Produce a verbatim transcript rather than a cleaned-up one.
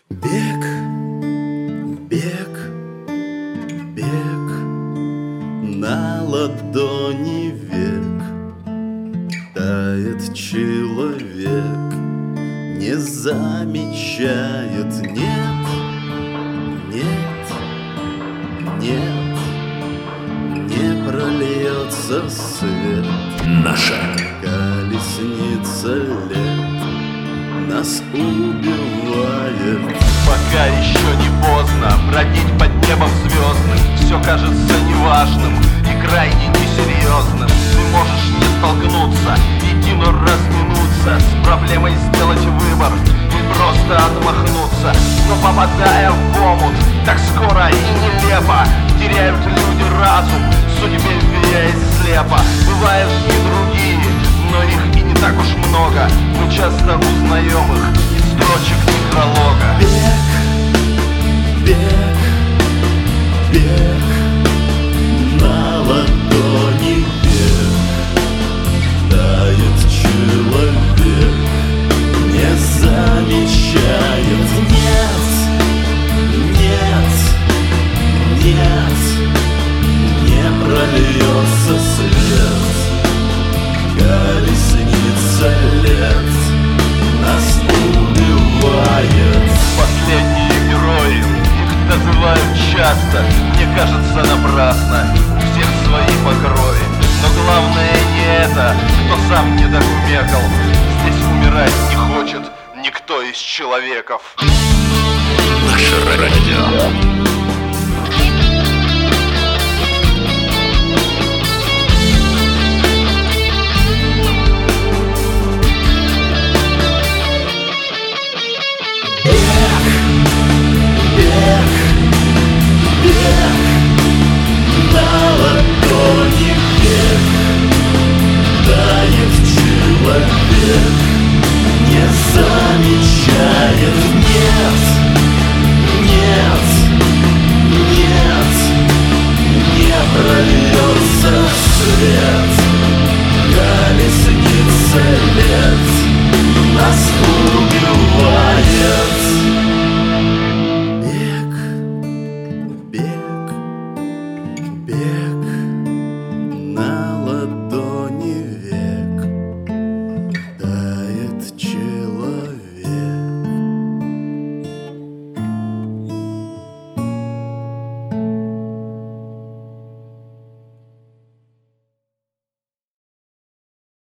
Бег, бег, бег, на ладони век тает человек, не замечает. Нет, нет, нет, не прольется свет. Наша колесница лет нас убивает. Пока еще не поздно бродить под небом звездным. Все кажется неважным и крайне несерьезным. Ты можешь не столкнуться, едино разминуться с проблемой, сделать выбор и просто отмахнуться. Но попадая в омут так скоро и нелепо, теряют люди разум, судьбе вверяясь слепо. Бывают и другие, но их и не так уж много. Мы часто узнаем их из строчек некролога. Бег, бег, бег, на ладони век тает человек, не замечает. Нет, нет, нет, не прольется свет. Колесница лет нас убивает. Последние герои, их называют часто, мне кажется, напрасно. У всех свои по крови, но главное не это, кто сам не докумекал. Здесь умирать не хочет никто из человеков. Наше радио. На ладони век тает человек, не замечает. Нет, нет, нет, не прольется свет.